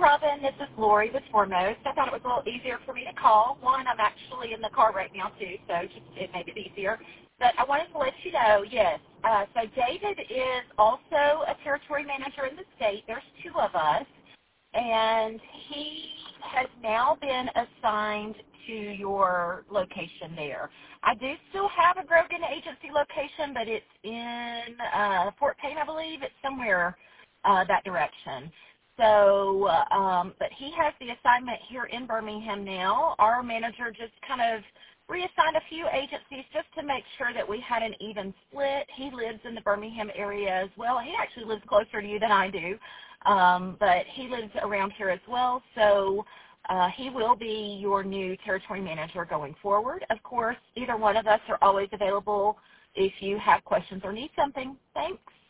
Robin. This is Lori with Foremost. I thought it was a little easier for me to call. One, I'm actually in the car right now, too, so it made it easier. But I wanted to let you know, yes, so David is also a territory manager in the state. There's two of us, and he has now been assigned to your location there. I do still have a Grogan agency location, but it's in Fort Payne, I believe. It's somewhere that direction. So, but he has the assignment here in Birmingham now. Our manager just kind of reassigned a few agencies just to make sure that we had an even split. He lives in the Birmingham area as well. He actually lives closer to you than I do, but he lives around here as well. So he will be your new territory manager going forward. Of course, either one of us are always available if you have questions or need something. Thanks.